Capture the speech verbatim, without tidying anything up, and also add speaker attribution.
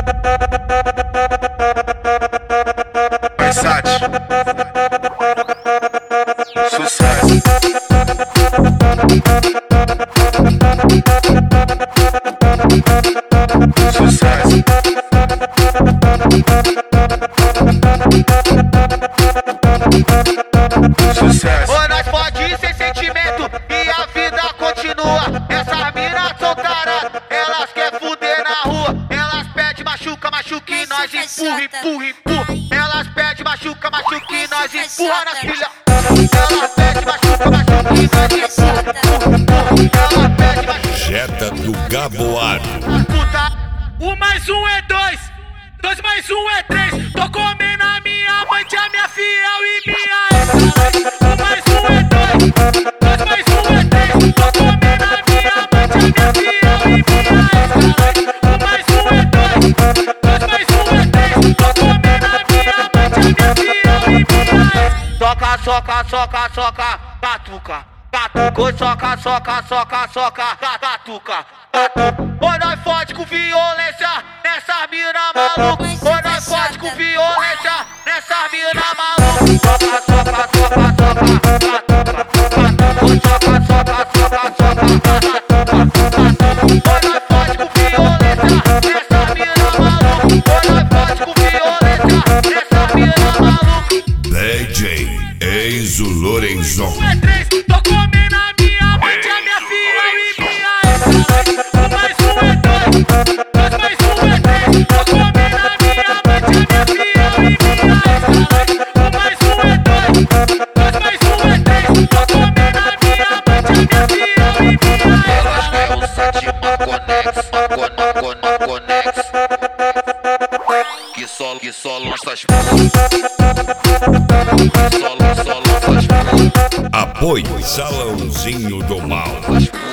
Speaker 1: Versace. Sucesso. Sucesso. Sucesso.
Speaker 2: Ô, nós pode ir sem sentimento e a vida continua. Essas minas são taradas, elas querem fuder na rua. Elas pedem machuca, machuca e nós empurra, empurra, empurra. Elas pedem machuca, machuca e nós empurra na filha. Elas pedem machuca, machuca e nós empurra, empurra, empurra. Elas pedem machuca.
Speaker 3: Jetta do Gaboado.
Speaker 2: Um mais um é dois, dois mais um é três. Tô comendo a minha amante, a minha fiel e minha ex. Um mais um é dois, dois mais um é três. Tô comendo a minha amante, a minha fiel e minha ex. Um mais um é dois, dois mais um é três. Tô comendo a minha amante, a minha fiel e minha ex. Soca, soca, soca, soca, catuca. Catuca, soca, soca, soca, soca, catuca. Oi, nós fode com violência nessa mina maluca. Oi, nós fode com violência nessa mina maluca. Soca, soca, soca, soca, catuca. Soca, soca, soca, soca, catuca. Oi, nós fode com violência nessa mina maluca. Oi, nós fode com violência nessa mina maluca.
Speaker 3: D J Enzo Lorenzon.
Speaker 2: Um é três, tô comendo a minha amante, a minha fiel e minha ex. Um mais um é dois, dois mais um é três. Tô comendo a minha amante, a minha fiel e minha ex. Um mais um é dois, dois mais um é três. Tô comendo a minha amante, a minha fiel e minha ex. Elas querem um sete maconex, maconex, maconex. Que só, que só lança as Só, só lança as
Speaker 3: Apoio Salãozinho do Mal.